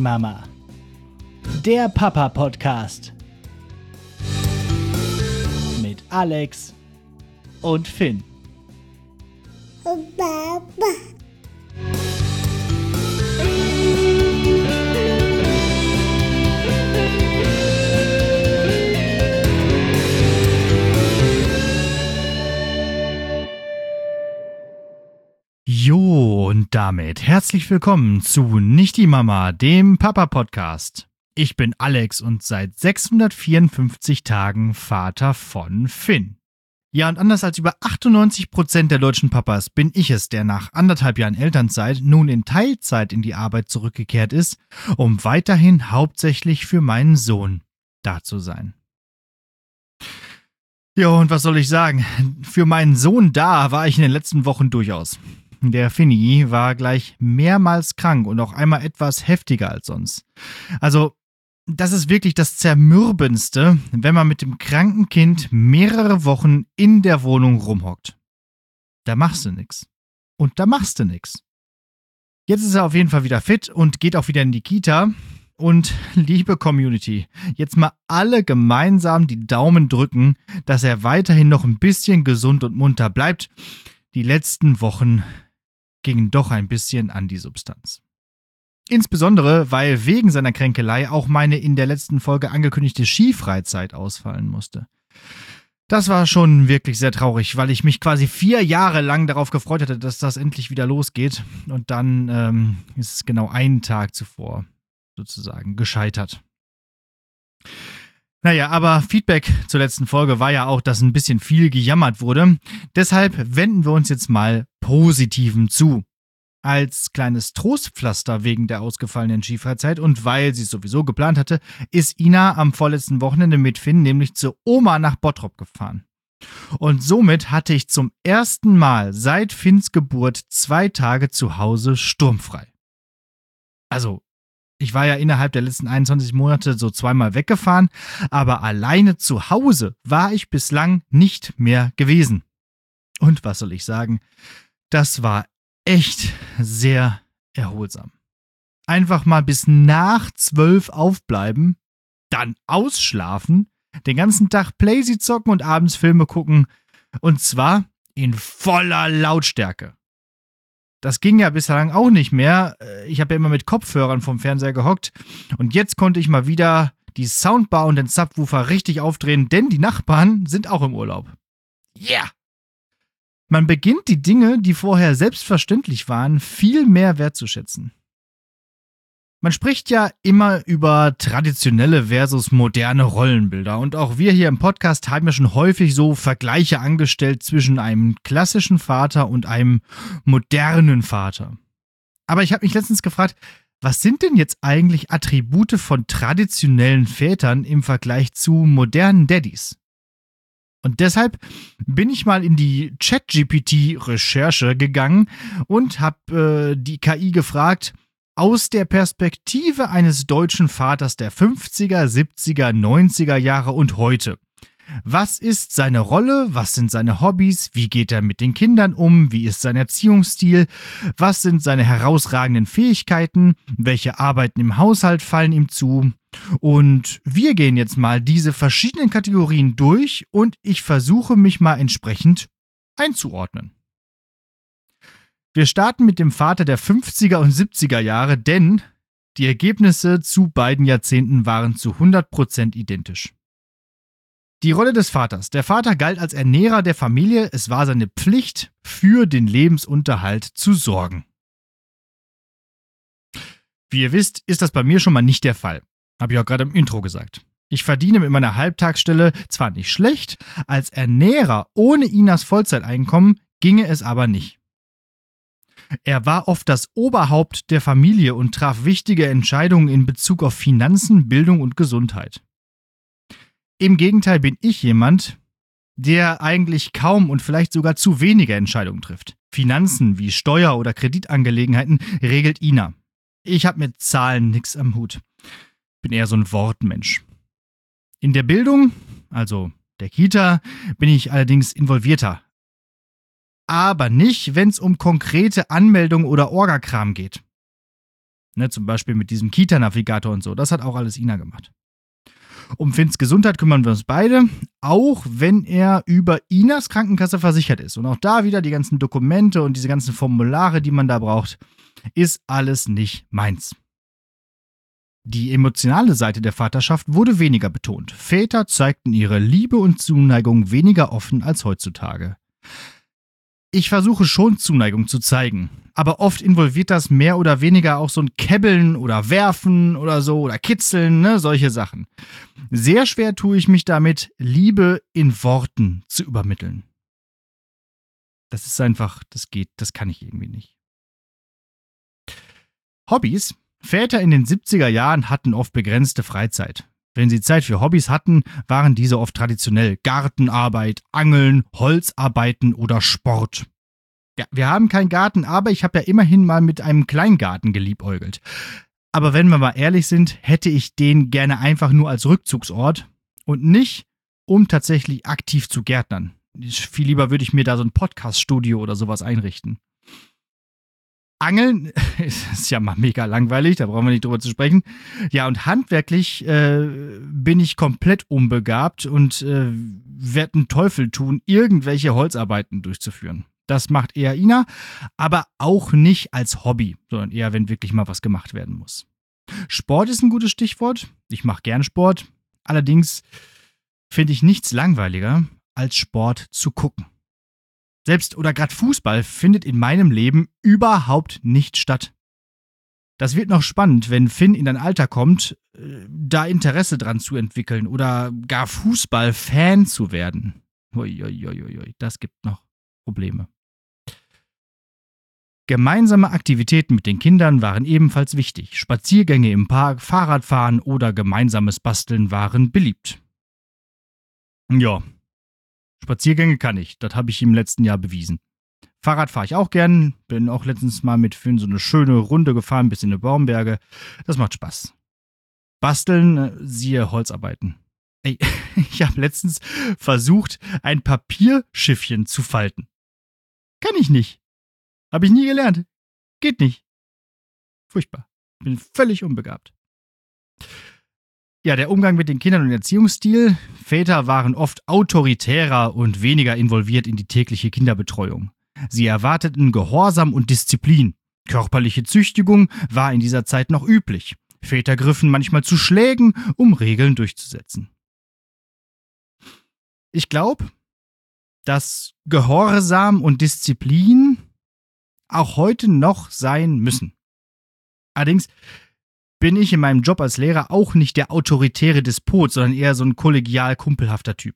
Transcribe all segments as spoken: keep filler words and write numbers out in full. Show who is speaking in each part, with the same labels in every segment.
Speaker 1: Mama, der Papa-Podcast mit Alex und Finn.
Speaker 2: Papa.
Speaker 3: Jo, und damit herzlich willkommen zu Nicht die Mama, dem Papa-Podcast. Ich bin Alex und seit sechshundertvierundfünfzig Tagen Vater von Finn. Ja, und anders als über achtundneunzig Prozent der deutschen Papas bin ich es, der nach anderthalb Jahren Elternzeit nun in Teilzeit in die Arbeit zurückgekehrt ist, um weiterhin hauptsächlich für meinen Sohn da zu sein. Ja, und was soll ich sagen? Für meinen Sohn da war ich in den letzten Wochen durchaus. Der Finny war gleich mehrmals krank und auch einmal etwas heftiger als sonst. Also, das ist wirklich das Zermürbendste, wenn man mit dem kranken Kind mehrere Wochen in der Wohnung rumhockt. Da machst du nix. Und da machst du nix. Jetzt ist er auf jeden Fall wieder fit und geht auch wieder in die Kita. Und liebe Community, jetzt mal alle gemeinsam die Daumen drücken, dass er weiterhin noch ein bisschen gesund und munter bleibt. Die letzten Wochen gingen doch ein bisschen an die Substanz. Insbesondere, weil wegen seiner Kränkelei auch meine in der letzten Folge angekündigte Skifreizeit ausfallen musste. Das war schon wirklich sehr traurig, weil ich mich quasi vier Jahre lang darauf gefreut hatte, dass das endlich wieder losgeht. Und dann ähm, ist es genau einen Tag zuvor sozusagen gescheitert. Naja, aber Feedback zur letzten Folge war ja auch, dass ein bisschen viel gejammert wurde. Deshalb wenden wir uns jetzt mal Positivem zu. Als kleines Trostpflaster wegen der ausgefallenen Skifreizeit und weil sie es sowieso geplant hatte, ist Ina am vorletzten Wochenende mit Finn nämlich zur Oma nach Bottrop gefahren. Und somit hatte ich zum ersten Mal seit Finns Geburt zwei Tage zu Hause sturmfrei. Also, ich war ja innerhalb der letzten einundzwanzig Monate so zweimal weggefahren, aber alleine zu Hause war ich bislang nicht mehr gewesen. Und was soll ich sagen? Das war echt sehr erholsam. Einfach mal bis nach zwölf aufbleiben, dann ausschlafen, den ganzen Tag Playsee zocken und abends Filme gucken. Und zwar in voller Lautstärke. Das ging ja bislang auch nicht mehr. Ich habe ja immer mit Kopfhörern vom Fernseher gehockt. Und jetzt konnte ich mal wieder die Soundbar und den Subwoofer richtig aufdrehen, denn die Nachbarn sind auch im Urlaub. Yeah! Man beginnt die Dinge, die vorher selbstverständlich waren, viel mehr wertzuschätzen. Man spricht ja immer über traditionelle versus moderne Rollenbilder und auch wir hier im Podcast haben ja schon häufig so Vergleiche angestellt zwischen einem klassischen Vater und einem modernen Vater. Aber ich habe mich letztens gefragt, was sind denn jetzt eigentlich Attribute von traditionellen Vätern im Vergleich zu modernen Daddys? Und deshalb bin ich mal in die ChatGP T-Recherche gegangen und habe äh, die K I gefragt, aus der Perspektive eines deutschen Vaters der fünfziger, siebziger, neunziger Jahre und heute. Was ist seine Rolle? Was sind seine Hobbys? Wie geht er mit den Kindern um? Wie ist sein Erziehungsstil? Was sind seine herausragenden Fähigkeiten? Welche Arbeiten im Haushalt fallen ihm zu? Und wir gehen jetzt mal diese verschiedenen Kategorien durch und ich versuche mich mal entsprechend einzuordnen. Wir starten mit dem Vater der fünfziger und siebziger Jahre, denn die Ergebnisse zu beiden Jahrzehnten waren zu hundert Prozent identisch. Die Rolle des Vaters. Der Vater galt als Ernährer der Familie. Es war seine Pflicht, für den Lebensunterhalt zu sorgen. Wie ihr wisst, ist das bei mir schon mal nicht der Fall. Habe ich auch gerade im Intro gesagt. Ich verdiene mit meiner Halbtagsstelle zwar nicht schlecht, als Ernährer ohne Inas Vollzeiteinkommen ginge es aber nicht. Er war oft das Oberhaupt der Familie und traf wichtige Entscheidungen in Bezug auf Finanzen, Bildung und Gesundheit. Im Gegenteil bin ich jemand, der eigentlich kaum und vielleicht sogar zu wenige Entscheidungen trifft. Finanzen wie Steuer- oder Kreditangelegenheiten regelt Ina. Ich habe mit Zahlen nichts am Hut. Bin eher so ein Wortmensch. In der Bildung, also der Kita, bin ich allerdings involvierter. Aber nicht, wenn es um konkrete Anmeldungen oder Orgakram geht. Ne, zum Beispiel mit diesem Kita-Navigator und so. Das hat auch alles Ina gemacht. Um Finns Gesundheit kümmern wir uns beide, auch wenn er über Inas Krankenkasse versichert ist. Und auch da wieder die ganzen Dokumente und diese ganzen Formulare, die man da braucht, ist alles nicht meins. Die emotionale Seite der Vaterschaft wurde weniger betont. Väter zeigten ihre Liebe und Zuneigung weniger offen als heutzutage. Ich versuche schon Zuneigung zu zeigen, aber oft involviert das mehr oder weniger auch so ein Käbbeln oder Werfen oder so oder Kitzeln, ne, solche Sachen. Sehr schwer tue ich mich damit, Liebe in Worten zu übermitteln. Das ist einfach, das geht, das kann ich irgendwie nicht. Hobbys? Väter in den siebziger Jahren hatten oft begrenzte Freizeit. Wenn sie Zeit für Hobbys hatten, waren diese oft traditionell Gartenarbeit, Angeln, Holzarbeiten oder Sport. Ja, wir haben keinen Garten, aber ich habe ja immerhin mal mit einem Kleingarten geliebäugelt. Aber wenn wir mal ehrlich sind, hätte ich den gerne einfach nur als Rückzugsort und nicht, um tatsächlich aktiv zu gärtnern. Viel lieber würde ich mir da so ein Podcast-Studio oder sowas einrichten. Angeln ist ja mal mega langweilig, da brauchen wir nicht drüber zu sprechen. Ja, und handwerklich äh, bin ich komplett unbegabt und äh, werde einen Teufel tun, irgendwelche Holzarbeiten durchzuführen. Das macht eher Ina, aber auch nicht als Hobby, sondern eher, wenn wirklich mal was gemacht werden muss. Sport ist ein gutes Stichwort. Ich mache gern Sport. Allerdings finde ich nichts langweiliger, als Sport zu gucken. Selbst oder gerade Fußball findet in meinem Leben überhaupt nicht statt. Das wird noch spannend, wenn Finn in ein Alter kommt, da Interesse dran zu entwickeln oder gar Fußballfan zu werden. Uiuiuiui, das gibt noch Probleme. Gemeinsame Aktivitäten mit den Kindern waren ebenfalls wichtig. Spaziergänge im Park, Fahrradfahren oder gemeinsames Basteln waren beliebt. Ja. Spaziergänge kann ich, das habe ich im letzten Jahr bewiesen. Fahrrad fahre ich auch gern, bin auch letztens mal mit Finn so eine schöne Runde gefahren bis in die Baumberge. Das macht Spaß. Basteln, siehe Holzarbeiten. Ey, ich habe letztens versucht, ein Papierschiffchen zu falten. Kann ich nicht. Habe ich nie gelernt. Geht nicht. Furchtbar. Bin völlig unbegabt. Ja, der Umgang mit den Kindern und Erziehungsstil. Väter waren oft autoritärer und weniger involviert in die tägliche Kinderbetreuung. Sie erwarteten Gehorsam und Disziplin. Körperliche Züchtigung war in dieser Zeit noch üblich. Väter griffen manchmal zu Schlägen, um Regeln durchzusetzen. Ich glaube, dass Gehorsam und Disziplin auch heute noch sein müssen. Allerdings bin ich in meinem Job als Lehrer auch nicht der autoritäre Despot, sondern eher so ein kollegial kumpelhafter Typ.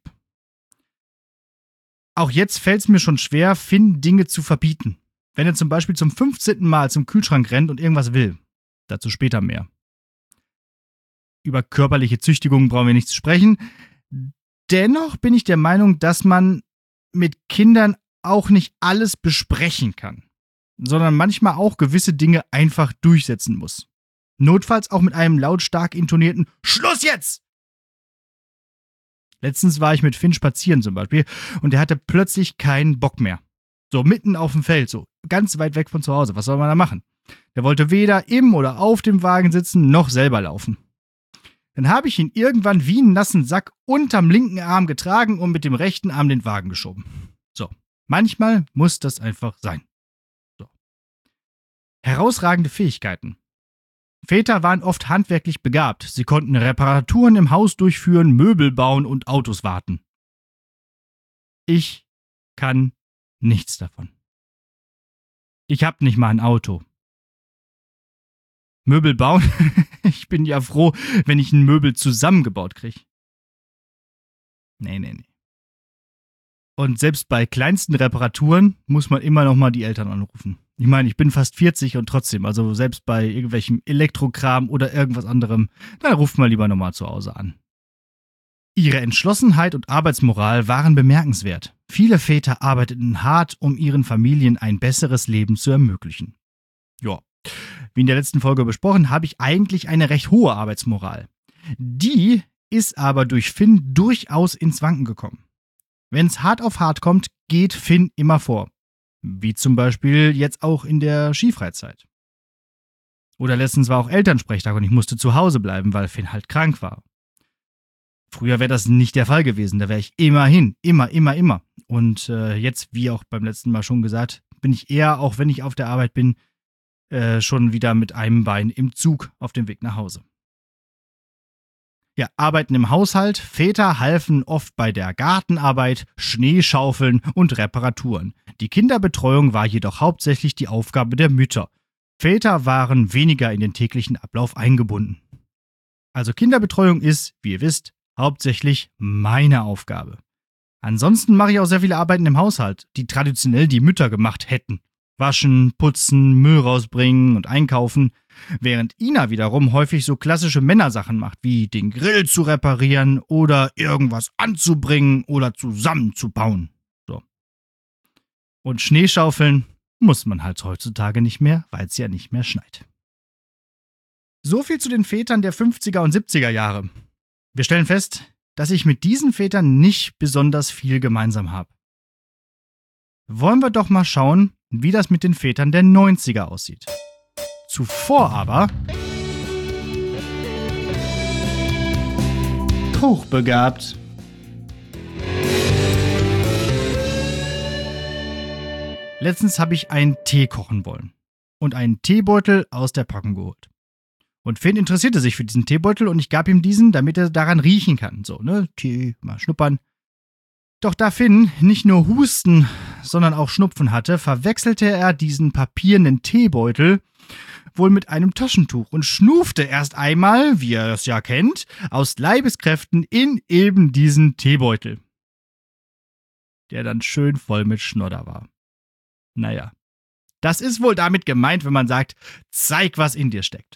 Speaker 3: Auch jetzt fällt es mir schon schwer, Finn Dinge zu verbieten. Wenn er zum Beispiel zum fünfzehnten Mal zum Kühlschrank rennt und irgendwas will. Dazu später mehr. Über körperliche Züchtigung brauchen wir nicht zu sprechen. Dennoch bin ich der Meinung, dass man mit Kindern auch nicht alles besprechen kann, sondern manchmal auch gewisse Dinge einfach durchsetzen muss. Notfalls auch mit einem lautstark intonierten Schluss jetzt! Letztens war ich mit Finn spazieren zum Beispiel und er hatte plötzlich keinen Bock mehr. So mitten auf dem Feld, so ganz weit weg von zu Hause. Was soll man da machen? Der wollte weder im oder auf dem Wagen sitzen, noch selber laufen. Dann habe ich ihn irgendwann wie einen nassen Sack unterm linken Arm getragen und mit dem rechten Arm den Wagen geschoben. So, manchmal muss das einfach sein. So. Herausragende Fähigkeiten. Väter waren oft handwerklich begabt. Sie konnten Reparaturen im Haus durchführen, Möbel bauen und Autos warten. Ich kann nichts davon. Ich hab nicht mal ein Auto. Möbel bauen? Ich bin ja froh, wenn ich ein Möbel zusammengebaut kriege. Nee, nee, nee. Und selbst bei kleinsten Reparaturen muss man immer noch mal die Eltern anrufen. Ich meine, ich bin fast vierzig und trotzdem, also selbst bei irgendwelchem Elektrokram oder irgendwas anderem, dann ruft man lieber nochmal zu Hause an. Ihre Entschlossenheit und Arbeitsmoral waren bemerkenswert. Viele Väter arbeiteten hart, um ihren Familien ein besseres Leben zu ermöglichen. Ja, wie in der letzten Folge besprochen, habe ich eigentlich eine recht hohe Arbeitsmoral. Die ist aber durch Finn durchaus ins Wanken gekommen. Wenn es hart auf hart kommt, geht Finn immer vor. Wie zum Beispiel jetzt auch in der Skifreizeit. Oder letztens war auch Elternsprechtag und ich musste zu Hause bleiben, weil Finn halt krank war. Früher wäre das nicht der Fall gewesen, da wäre ich immer hin, immer, immer, immer. Und äh, jetzt, wie auch beim letzten Mal schon gesagt, bin ich eher, auch wenn ich auf der Arbeit bin, äh, schon wieder mit einem Bein im Zug auf dem Weg nach Hause. Ja, Arbeiten im Haushalt. Väter halfen oft bei der Gartenarbeit, Schneeschaufeln und Reparaturen. Die Kinderbetreuung war jedoch hauptsächlich die Aufgabe der Mütter. Väter waren weniger in den täglichen Ablauf eingebunden. Also Kinderbetreuung ist, wie ihr wisst, hauptsächlich meine Aufgabe. Ansonsten mache ich auch sehr viele Arbeiten im Haushalt, die traditionell die Mütter gemacht hätten. Waschen, putzen, Müll rausbringen und einkaufen, während Ina wiederum häufig so klassische Männersachen macht, wie den Grill zu reparieren oder irgendwas anzubringen oder zusammenzubauen. So. Und Schneeschaufeln muss man halt heutzutage nicht mehr, weil es ja nicht mehr schneit. So viel zu den Vätern der fünfziger und siebziger Jahre. Wir stellen fest, dass ich mit diesen Vätern nicht besonders viel gemeinsam habe. Wollen wir doch mal schauen, wie das mit den Vätern der neunziger aussieht. Zuvor aber
Speaker 1: Hochbegabt.
Speaker 3: Letztens habe ich einen Tee kochen wollen und einen Teebeutel aus der Packung geholt. Und Finn interessierte sich für diesen Teebeutel und ich gab ihm diesen, damit er daran riechen kann. So, ne, Tee, mal schnuppern. Doch da Finn nicht nur Husten, sondern auch Schnupfen hatte, verwechselte er diesen papiernen Teebeutel wohl mit einem Taschentuch und schnufte erst einmal, wie er es ja kennt, aus Leibeskräften in eben diesen Teebeutel, der dann schön voll mit Schnodder war. Naja, das ist wohl damit gemeint, wenn man sagt, zeig, was in dir steckt.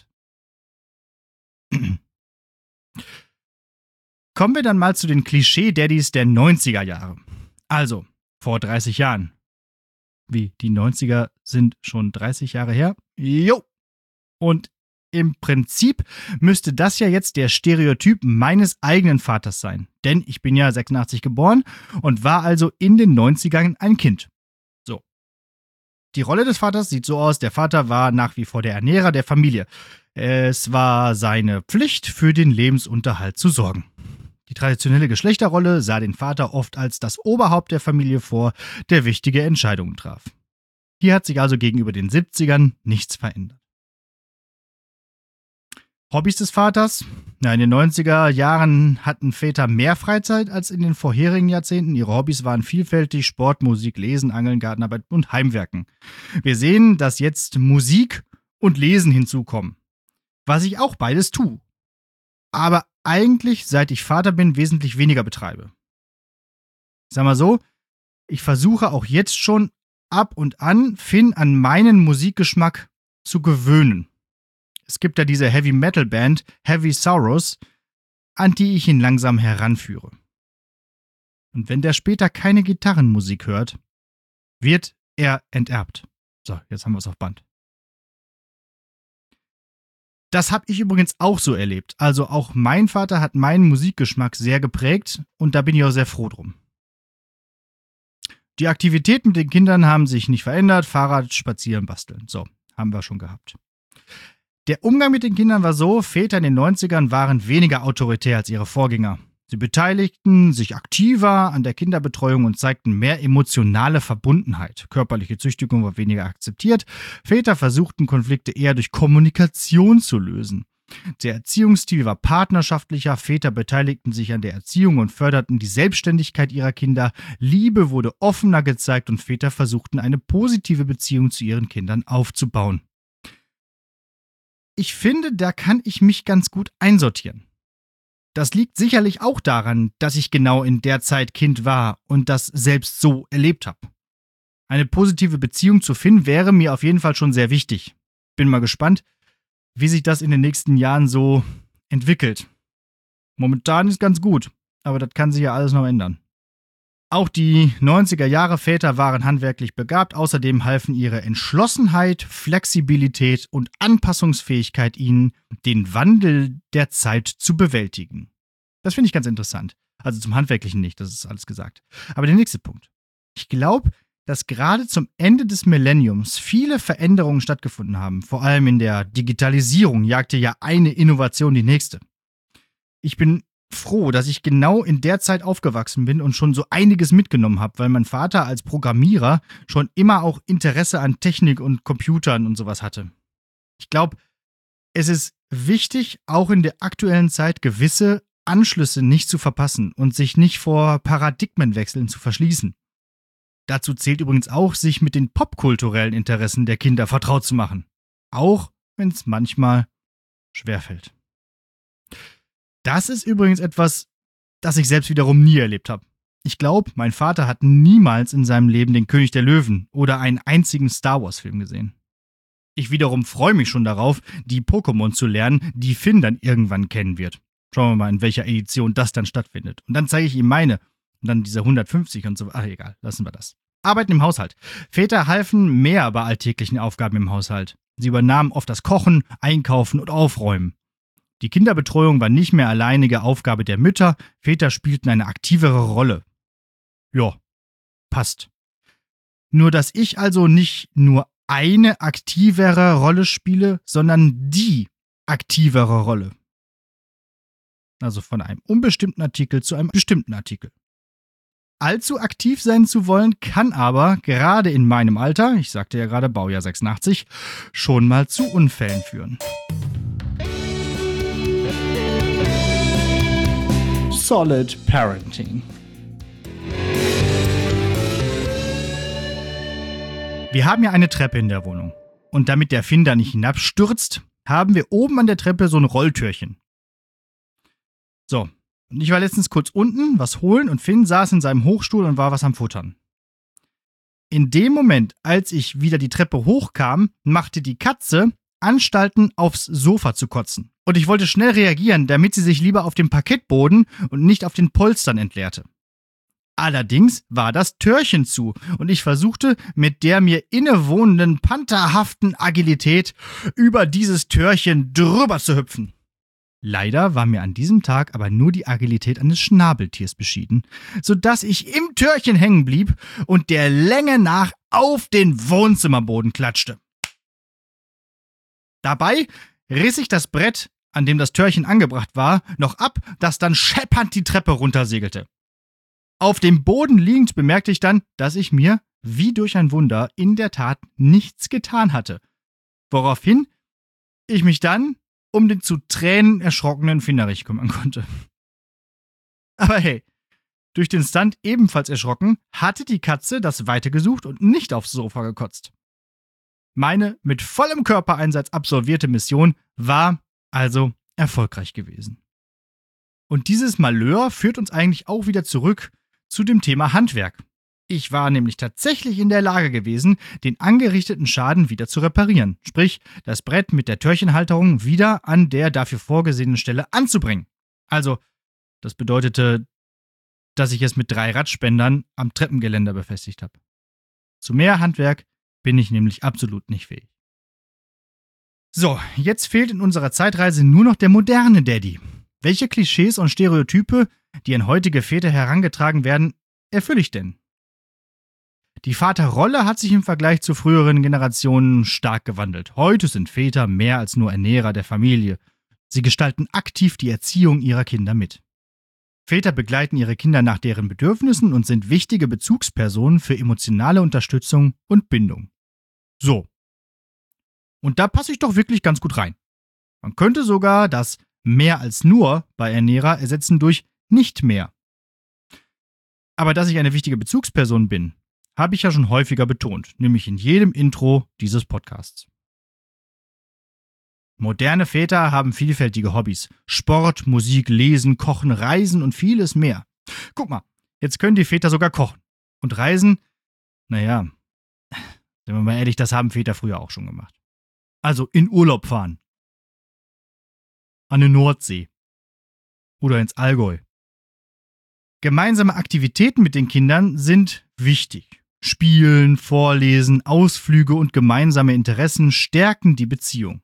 Speaker 3: Kommen wir dann mal zu den Klischee-Daddys der neunziger Jahre. Also, vor dreißig Jahren. Wie, die neunziger sind schon dreißig Jahre her? Jo! Und im Prinzip müsste das ja jetzt der Stereotyp meines eigenen Vaters sein. Denn ich bin ja sechsundachtzig geboren und war also in den neunzigern ein Kind. So. Die Rolle des Vaters sieht so aus, der Vater war nach wie vor der Ernährer der Familie. Es war seine Pflicht, für den Lebensunterhalt zu sorgen. Die traditionelle Geschlechterrolle sah den Vater oft als das Oberhaupt der Familie vor, der wichtige Entscheidungen traf. Hier hat sich also gegenüber den siebzigern nichts verändert. Hobbys des Vaters? Na, in den neunziger Jahren hatten Väter mehr Freizeit als in den vorherigen Jahrzehnten. Ihre Hobbys waren vielfältig: Sport, Musik, Lesen, Angeln, Gartenarbeit und Heimwerken. Wir sehen, dass jetzt Musik und Lesen hinzukommen. Was ich auch beides tue. Aber eigentlich, seit ich Vater bin, wesentlich weniger betreibe. Ich sag mal so, ich versuche auch jetzt schon ab und an Finn an meinen Musikgeschmack zu gewöhnen. Es gibt ja diese Heavy-Metal-Band Heavy Sorrows, an die ich ihn langsam heranführe. Und wenn der später keine Gitarrenmusik hört, wird er enterbt. So, jetzt haben wir es auf Band. Das habe ich übrigens auch so erlebt. Also auch mein Vater hat meinen Musikgeschmack sehr geprägt und da bin ich auch sehr froh drum. Die Aktivitäten mit den Kindern haben sich nicht verändert. Fahrrad, Spazieren, Basteln. So, haben wir schon gehabt. Der Umgang mit den Kindern war so: Väter in den neunzigern waren weniger autoritär als ihre Vorgänger. Sie beteiligten sich aktiver an der Kinderbetreuung und zeigten mehr emotionale Verbundenheit. Körperliche Züchtigung war weniger akzeptiert. Väter versuchten, Konflikte eher durch Kommunikation zu lösen. Der Erziehungsstil war partnerschaftlicher. Väter beteiligten sich an der Erziehung und förderten die Selbstständigkeit ihrer Kinder. Liebe wurde offener gezeigt und Väter versuchten, eine positive Beziehung zu ihren Kindern aufzubauen. Ich finde, da kann ich mich ganz gut einsortieren. Das liegt sicherlich auch daran, dass ich genau in der Zeit Kind war und das selbst so erlebt habe. Eine positive Beziehung zu Finn wäre mir auf jeden Fall schon sehr wichtig. Bin mal gespannt, wie sich das in den nächsten Jahren so entwickelt. Momentan ist ganz gut, aber das kann sich ja alles noch ändern. Auch die neunziger-Jahre-Väter waren handwerklich begabt. Außerdem halfen ihre Entschlossenheit, Flexibilität und Anpassungsfähigkeit ihnen, den Wandel der Zeit zu bewältigen. Das finde ich ganz interessant. Also zum Handwerklichen nicht, das ist alles gesagt. Aber der nächste Punkt. Ich glaube, dass gerade zum Ende des Millenniums viele Veränderungen stattgefunden haben. Vor allem in der Digitalisierung jagte ja eine Innovation die nächste. Ich bin froh, dass ich genau in der Zeit aufgewachsen bin und schon so einiges mitgenommen habe, weil mein Vater als Programmierer schon immer auch Interesse an Technik und Computern und sowas hatte. Ich glaube, es ist wichtig, auch in der aktuellen Zeit gewisse Anschlüsse nicht zu verpassen und sich nicht vor Paradigmenwechseln zu verschließen. Dazu zählt übrigens auch, sich mit den popkulturellen Interessen der Kinder vertraut zu machen. Auch wenn es manchmal schwerfällt. Das ist übrigens etwas, das ich selbst wiederum nie erlebt habe. Ich glaube, mein Vater hat niemals in seinem Leben den König der Löwen oder einen einzigen Star Wars-Film gesehen. Ich wiederum freue mich schon darauf, die Pokémon zu lernen, die Finn dann irgendwann kennen wird. Schauen wir mal, in welcher Edition das dann stattfindet. Und dann zeige ich ihm meine. Und dann diese hundertfünfzig und so. Ach, egal, lassen wir das. Arbeiten im Haushalt. Väter halfen mehr bei alltäglichen Aufgaben im Haushalt. Sie übernahmen oft das Kochen, Einkaufen und Aufräumen. Die Kinderbetreuung war nicht mehr alleinige Aufgabe der Mütter. Väter spielten eine aktivere Rolle. Ja, passt. Nur, dass ich also nicht nur eine aktivere Rolle spiele, sondern die aktivere Rolle. Also von einem unbestimmten Artikel zu einem bestimmten Artikel. Allzu aktiv sein zu wollen, kann aber, gerade in meinem Alter, ich sagte ja gerade Baujahr sechsundachtzig, schon mal zu Unfällen führen.
Speaker 1: Solid Parenting.
Speaker 3: Wir haben ja eine Treppe in der Wohnung. Und damit der Finn da nicht hinabstürzt, haben wir oben an der Treppe so ein Rolltürchen. So, und ich war letztens kurz unten, was holen und Finn saß in seinem Hochstuhl und war was am Futtern. In dem Moment, als ich wieder die Treppe hochkam, machte die Katze Anstalten, aufs Sofa zu kotzen. Und ich wollte schnell reagieren, damit sie sich lieber auf dem Parkettboden und nicht auf den Polstern entleerte. Allerdings war das Türchen zu und ich versuchte mit der mir innewohnenden pantherhaften Agilität über dieses Türchen drüber zu hüpfen. Leider war mir an diesem Tag aber nur die Agilität eines Schnabeltiers beschieden, sodass ich im Türchen hängen blieb und der Länge nach auf den Wohnzimmerboden klatschte. Dabei riss ich das Brett, an dem das Türchen angebracht war, noch ab, das dann scheppernd die Treppe runtersegelte. Auf dem Boden liegend bemerkte ich dann, dass ich mir, wie durch ein Wunder, in der Tat nichts getan hatte. Woraufhin ich mich dann um den zu Tränen erschrockenen Finnerich kümmern konnte. Aber hey, durch den Stunt ebenfalls erschrocken, hatte die Katze das Weite gesucht und nicht aufs Sofa gekotzt. Meine mit vollem Körpereinsatz absolvierte Mission war also erfolgreich gewesen. Und dieses Malheur führt uns eigentlich auch wieder zurück zu dem Thema Handwerk. Ich war nämlich tatsächlich in der Lage gewesen, den angerichteten Schaden wieder zu reparieren. Sprich, das Brett mit der Türchenhalterung wieder an der dafür vorgesehenen Stelle anzubringen. Also, das bedeutete, dass ich es mit drei Radspendern am Treppengeländer befestigt habe. Zu mehr Handwerk bin ich nämlich absolut nicht fähig. So, jetzt fehlt in unserer Zeitreise nur noch der moderne Daddy. Welche Klischees und Stereotype, die an heutige Väter herangetragen werden, erfülle ich denn? Die Vaterrolle hat sich im Vergleich zu früheren Generationen stark gewandelt. Heute sind Väter mehr als nur Ernährer der Familie. Sie gestalten aktiv die Erziehung ihrer Kinder mit. Väter begleiten ihre Kinder nach deren Bedürfnissen und sind wichtige Bezugspersonen für emotionale Unterstützung und Bindung. So. Und da passe ich doch wirklich ganz gut rein. Man könnte sogar das mehr als nur bei Ernährer ersetzen durch nicht mehr. Aber dass ich eine wichtige Bezugsperson bin, habe ich ja schon häufiger betont, nämlich in jedem Intro dieses Podcasts. Moderne Väter haben vielfältige Hobbys. Sport, Musik, Lesen, Kochen, Reisen und vieles mehr. Guck mal, jetzt können die Väter sogar kochen. Und Reisen, naja, sind wir mal ehrlich, das haben Väter früher auch schon gemacht. Also in Urlaub fahren. An die Nordsee. Oder ins Allgäu. Gemeinsame Aktivitäten mit den Kindern sind wichtig. Spielen, Vorlesen, Ausflüge und gemeinsame Interessen stärken die Beziehung.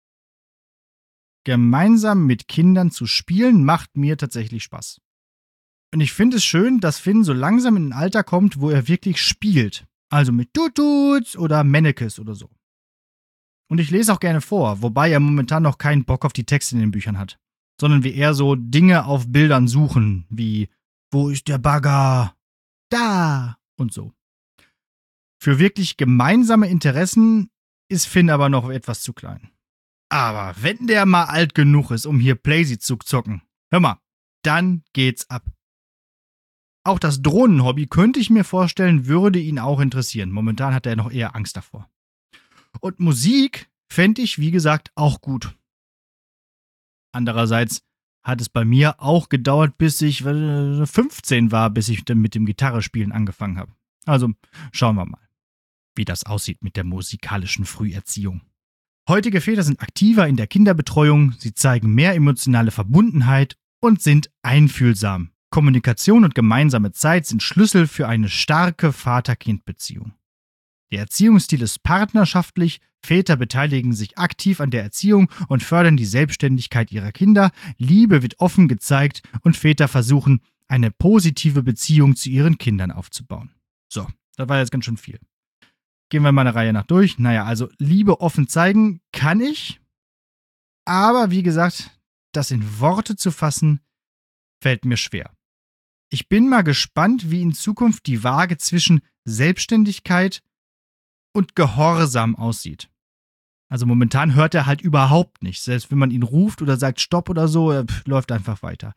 Speaker 3: Gemeinsam mit Kindern zu spielen macht mir tatsächlich Spaß. Und ich finde es schön, dass Finn so langsam in ein Alter kommt, wo er wirklich spielt. Also mit Tututs oder Mannekes oder so. Und ich lese auch gerne vor, wobei er momentan noch keinen Bock auf die Texte in den Büchern hat, sondern wir eher so Dinge auf Bildern suchen, wie wo ist der Bagger? Da! Und so. Für wirklich gemeinsame Interessen ist Finn aber noch etwas zu klein. Aber wenn der mal alt genug ist, um hier Playsy zu zocken, hör mal, dann geht's ab. Auch das Drohnenhobby könnte ich mir vorstellen, würde ihn auch interessieren. Momentan hat er noch eher Angst davor. Und Musik fände ich, wie gesagt, auch gut. Andererseits hat es bei mir auch gedauert, bis ich fünfzehn war, bis ich mit dem Gitarrespielen angefangen habe. Also schauen wir mal, wie das aussieht mit der musikalischen Früherziehung. Heutige Väter sind aktiver in der Kinderbetreuung, sie zeigen mehr emotionale Verbundenheit und sind einfühlsam. Kommunikation und gemeinsame Zeit sind Schlüssel für eine starke Vater-Kind-Beziehung. Der Erziehungsstil ist partnerschaftlich, Väter beteiligen sich aktiv an der Erziehung und fördern die Selbstständigkeit ihrer Kinder, Liebe wird offen gezeigt und Väter versuchen, eine positive Beziehung zu ihren Kindern aufzubauen. So, das war jetzt ganz schön viel. Gehen wir mal eine Reihe nach durch. Naja, also Liebe offen zeigen kann ich, aber wie gesagt, das in Worte zu fassen, fällt mir schwer. Ich bin mal gespannt, wie in Zukunft die Waage zwischen Selbstständigkeit und Gehorsam aussieht. Also momentan hört er halt überhaupt nicht. Selbst wenn man ihn ruft oder sagt Stopp oder so, er läuft einfach weiter.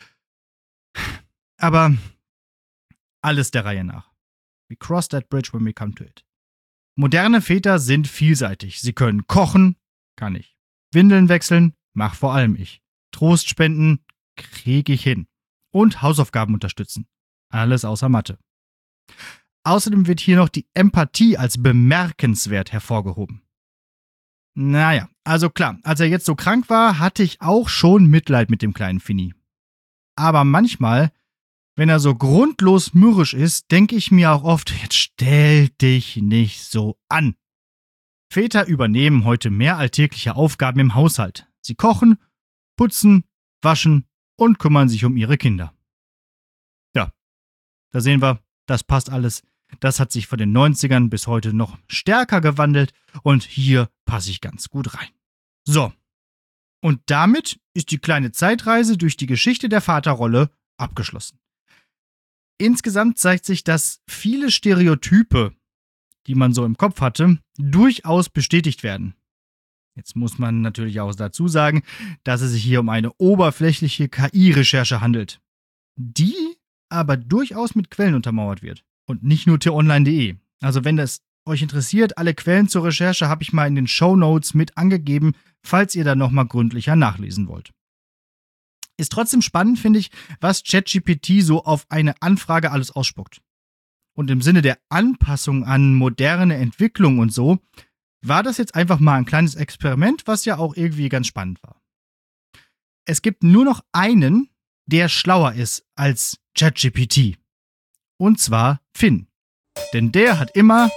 Speaker 3: Aber alles der Reihe nach. We cross that bridge when we come to it. Moderne Väter sind vielseitig. Sie können kochen, kann ich. Windeln wechseln, mach vor allem ich. Trost spenden, kriege ich hin. Und Hausaufgaben unterstützen. Alles außer Mathe. Außerdem wird hier noch die Empathie als bemerkenswert hervorgehoben. Naja, also klar, als er jetzt so krank war, hatte ich auch schon Mitleid mit dem kleinen Finny. Aber manchmal, wenn er so grundlos mürrisch ist, denke ich mir auch oft, jetzt stell dich nicht so an. Väter übernehmen heute mehr alltägliche Aufgaben im Haushalt. Sie kochen, putzen, waschen und kümmern sich um ihre Kinder. Ja, da sehen wir, das passt alles. Das hat sich von den neunzigern bis heute noch stärker gewandelt und hier passe ich ganz gut rein. So, und damit ist die kleine Zeitreise durch die Geschichte der Vaterrolle abgeschlossen. Insgesamt zeigt sich, dass viele Stereotype, die man so im Kopf hatte, durchaus bestätigt werden. Jetzt muss man natürlich auch dazu sagen, dass es sich hier um eine oberflächliche K I-Recherche handelt, die aber durchaus mit Quellen untermauert wird. Und nicht nur t online punkt de. Also wenn das euch interessiert, alle Quellen zur Recherche habe ich mal in den Shownotes mit angegeben, falls ihr da nochmal gründlicher nachlesen wollt. Ist trotzdem spannend, finde ich, was ChatGPT so auf eine Anfrage alles ausspuckt. Und im Sinne der Anpassung an moderne Entwicklung und so, war das jetzt einfach mal ein kleines Experiment, was ja auch irgendwie ganz spannend war. Es gibt nur noch einen, der schlauer ist als ChatGPT. Und zwar Finn. Denn der hat immer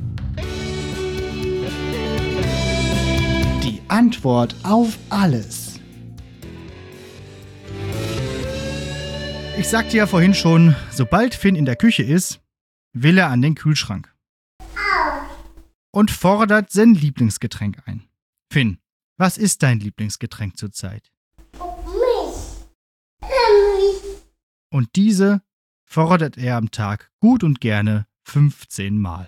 Speaker 1: die Antwort auf alles.
Speaker 3: Ich sagte ja vorhin schon, sobald Finn in der Küche ist, will er an den Kühlschrank. Und fordert sein Lieblingsgetränk ein. Finn, was ist dein Lieblingsgetränk zurzeit? Und diese fordert er am Tag gut und gerne fünfzehn Mal.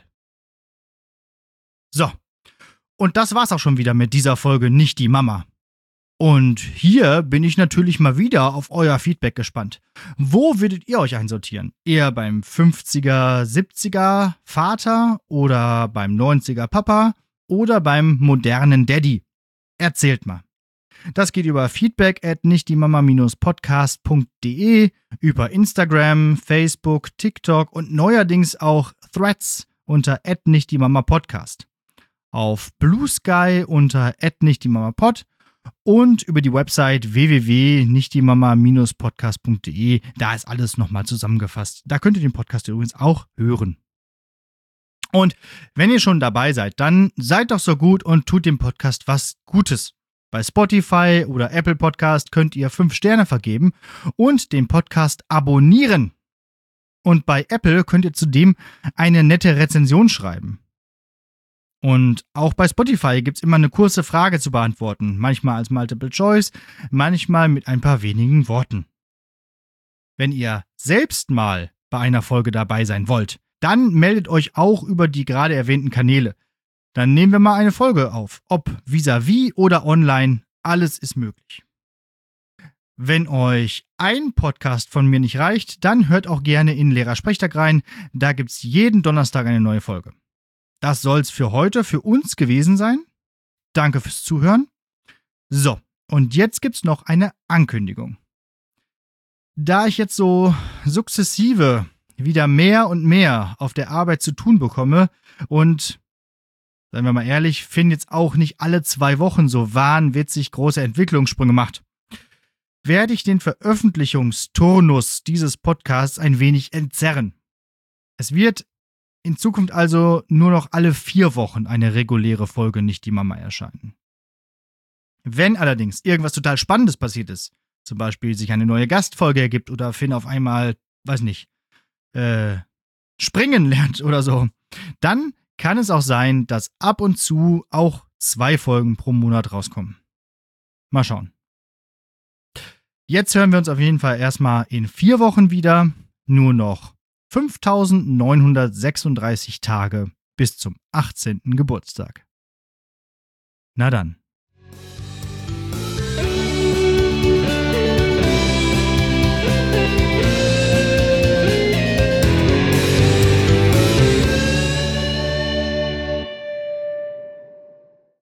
Speaker 3: So, und das war's auch schon wieder mit dieser Folge Nicht die Mama. Und hier bin ich natürlich mal wieder auf euer Feedback gespannt. Wo würdet ihr euch einsortieren? Eher beim fünfziger, siebziger Vater oder beim neunziger Papa oder beim modernen Daddy? Erzählt mal. Das geht über feedback at nichtdiemama podcast punkt de, über Instagram, Facebook, TikTok und neuerdings auch Threads unter at nichtdiemamapodcast. Auf Blue Sky unter at nichtdiemamapod und über die Website w w w punkt nichtdiemama podcast punkt de. Da ist alles nochmal zusammengefasst. Da könnt ihr den Podcast übrigens auch hören. Und wenn ihr schon dabei seid, dann seid doch so gut und tut dem Podcast was Gutes. Bei Spotify oder Apple Podcast könnt ihr fünf Sterne vergeben und den Podcast abonnieren. Und bei Apple könnt ihr zudem eine nette Rezension schreiben. Und auch bei Spotify gibt es immer eine kurze Frage zu beantworten. Manchmal als Multiple Choice, manchmal mit ein paar wenigen Worten. Wenn ihr selbst mal bei einer Folge dabei sein wollt, dann meldet euch auch über die gerade erwähnten Kanäle. Dann nehmen wir mal eine Folge auf. Ob vis-à-vis oder online, alles ist möglich. Wenn euch ein Podcast von mir nicht reicht, dann hört auch gerne in Lehrersprechtag rein. Da gibt's jeden Donnerstag eine neue Folge. Das soll's für heute für uns gewesen sein. Danke fürs Zuhören. So, und jetzt gibt's noch eine Ankündigung. Da ich jetzt so sukzessive wieder mehr und mehr auf der Arbeit zu tun bekomme und, seien wir mal ehrlich, finden jetzt auch nicht alle zwei Wochen so wahnwitzig große Entwicklungssprünge macht, werde ich den Veröffentlichungsturnus dieses Podcasts ein wenig entzerren. Es wird in Zukunft also nur noch alle vier Wochen eine reguläre Folge Nicht die Mama erscheinen. Wenn allerdings irgendwas total Spannendes passiert ist, zum Beispiel sich eine neue Gastfolge ergibt oder Finn auf einmal, weiß nicht, äh, springen lernt oder so, dann kann es auch sein, dass ab und zu auch zwei Folgen pro Monat rauskommen. Mal schauen. Jetzt hören wir uns auf jeden Fall erstmal in vier Wochen wieder. Nur noch fünftausendneunhundertsechsunddreißig Tage bis zum achtzehnten Geburtstag. Na dann.